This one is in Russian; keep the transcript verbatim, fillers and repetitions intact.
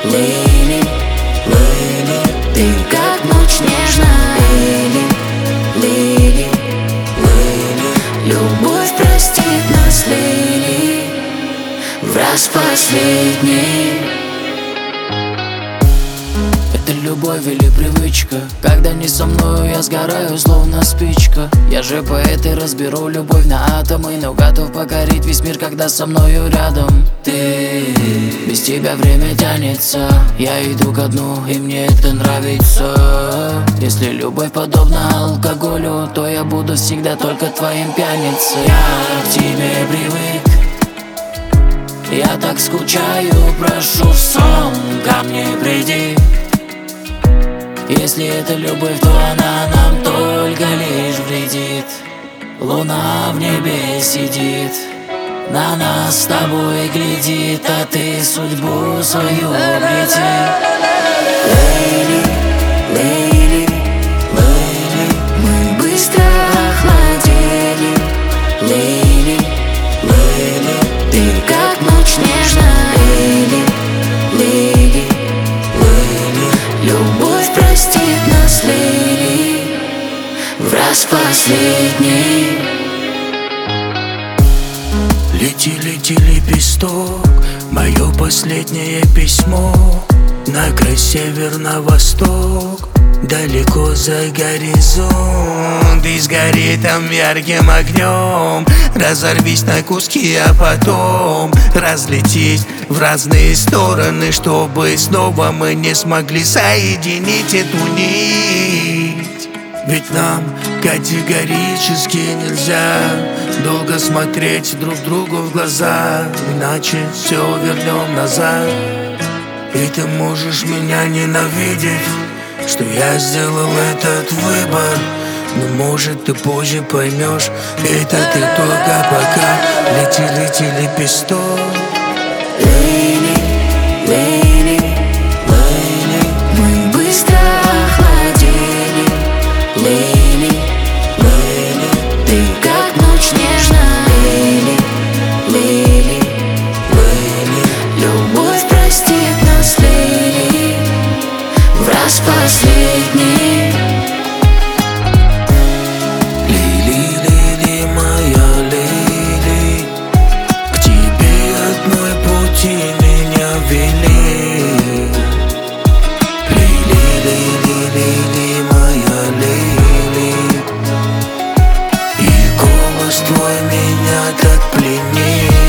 Лили, Лили, ты как ночь нежная. Лили, Лили, Лили, любовь простит нас, Лили, в раз последний. Это любовь или привычка? Когда не со мною, я сгораю, словно спичка. Я же поэт и разберу любовь на атомы, но готов покорить весь мир, когда со мною рядом ты. Без тебя время тянется, я иду ко дну, и мне это нравится. Если любовь подобна алкоголю, то я буду всегда только твоим пьяницей. Я к тебе привык, я так скучаю, прошу в сон ко мне приди. Если это любовь, то она нам только лишь вредит. Луна в небе сидит, на нас с тобой глядит, а ты судьбу свою обрети. Лейли, Лейли, Лейли, мы быстро охладели. Лейли, Лейли, ты как ночь нежная. Лейли, Лейли, Лейли, любовь простит нас, Лейли, в раз последний. Лети, лети, лепесток, мое последнее письмо. Награй север на восток, далеко за горизонт. И сгори там ярким огнем, разорвись на куски, а потом разлетись в разные стороны, чтобы снова мы не смогли соединить эту нить. Ведь нам категорически нельзя долго смотреть друг другу в глаза, иначе все вернем назад. И ты можешь меня ненавидеть, что я сделал этот выбор, но может ты позже поймешь, это ты только пока. Лети, лети, лепесток. Лейли, Лейли, Лейли, мы быстро охладели. Лейли, Лейли, ты как ночь нежная. Лейли, Лейли, Лейли, любовь простит нас, Лейли, в раз последний. Лили, Лили, моя Лили, к тебе одной пути меня вели. Лили, Лили, Лили, моя Лили, и голос твой меня так пленил.